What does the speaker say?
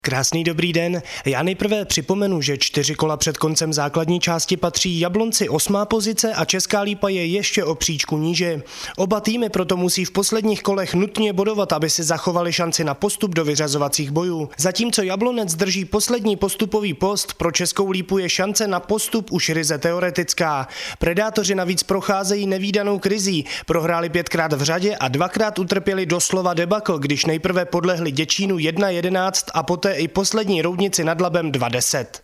Krásný dobrý den. Já nejprve připomenu, že 4 kola před koncem základní části patří Jablonci 8. pozice a Česká Lípa je ještě o příčku níže. Oba týmy proto musí v posledních kolech nutně bodovat, aby si zachovali šanci na postup do vyřazovacích bojů. Zatímco Jablonec drží poslední postupový post, pro Českou Lípu je šance na postup už ryze teoretická. Predátoři navíc procházejí nevídanou krizí, prohráli 5krát v řadě a 2krát utrpěli doslova debakl, když nejprve podlehli Děčínu 1:11 a poté i poslední Roudnici nad Labem 2:10.